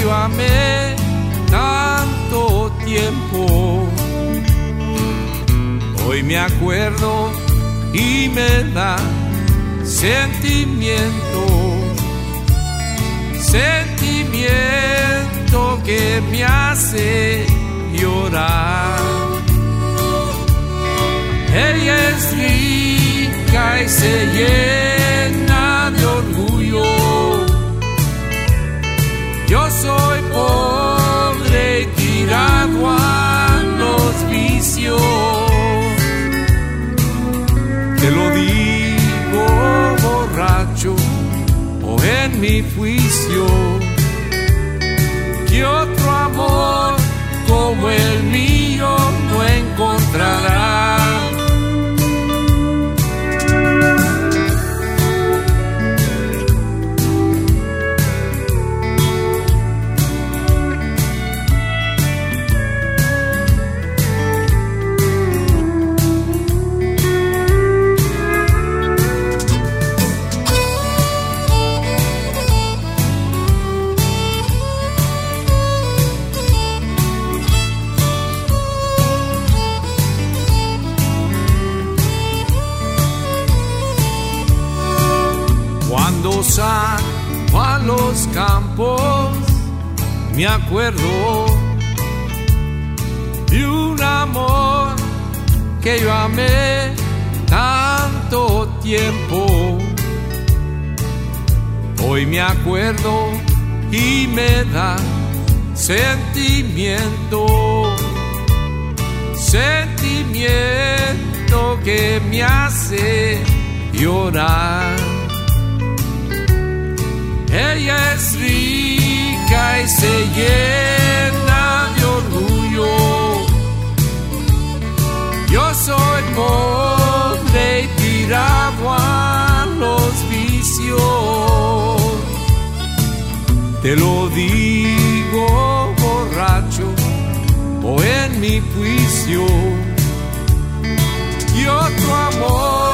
yo amé tanto tiempo. Hoy me acuerdo y me da sentimiento, sentimiento que me hace llorar. Ella es rica y se llena de orgullo. Yo soy pobre y tirado a los vicios. Te lo digo borracho o en mi juicio, que otro amor como el mío no encontrará. Cuando salgo a los campos, me acuerdo de un amor que yo amé tanto tiempo. Hoy me acuerdo y me da sentimiento, sentimiento que me hace llorar. Ella es rica y se llena de orgullo. Yo soy pobre y tirado a los vicios. Te lo digo borracho o en mi juicio, y otro amor